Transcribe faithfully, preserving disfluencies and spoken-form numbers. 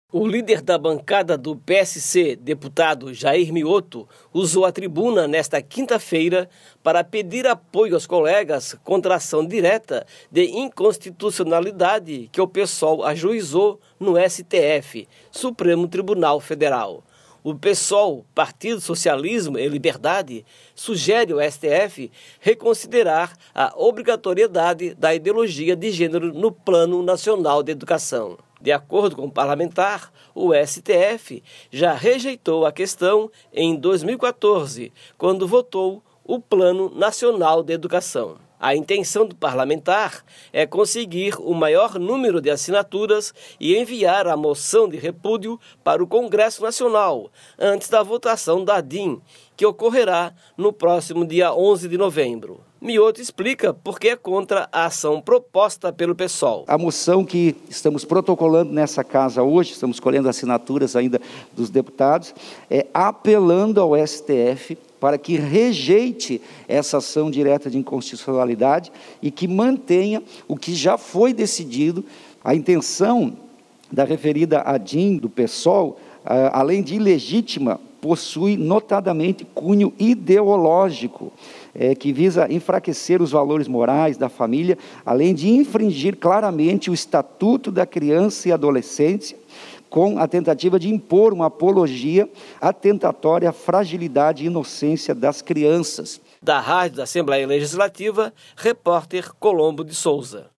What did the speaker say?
O líder da bancada do P S C, deputado Jair Mioto, usou a tribuna nesta quinta-feira para pedir apoio aos colegas contra a ação direta de inconstitucionalidade que o PSOL ajuizou no S T F, Supremo Tribunal Federal. O PSOL, Partido Socialismo e Liberdade, sugere ao S T F reconsiderar a obrigatoriedade da ideologia de gênero no Plano Nacional de Educação. De acordo com o parlamentar, o S T F já rejeitou a questão em dois mil e quatorze, quando votou o Plano Nacional de Educação. A intenção do parlamentar é conseguir o maior número de assinaturas e enviar a moção de repúdio para o Congresso Nacional, antes da votação da D I N, que ocorrerá no próximo dia onze de novembro. Mioto explica por que é contra a ação proposta pelo PSOL. A moção que estamos protocolando nessa casa hoje, estamos colhendo assinaturas ainda dos deputados, é apelando ao S T F para que rejeite essa ação direta de inconstitucionalidade e que mantenha o que já foi decidido. A intenção da referida a D I N do PSOL, além de ilegítima, possui notadamente cunho ideológico, é, que visa enfraquecer os valores morais da família, além de infringir claramente o Estatuto da Criança e Adolescência, com a tentativa de impor uma apologia atentatória à fragilidade e inocência das crianças. Da Rádio da Assembleia Legislativa, repórter Colombo de Souza.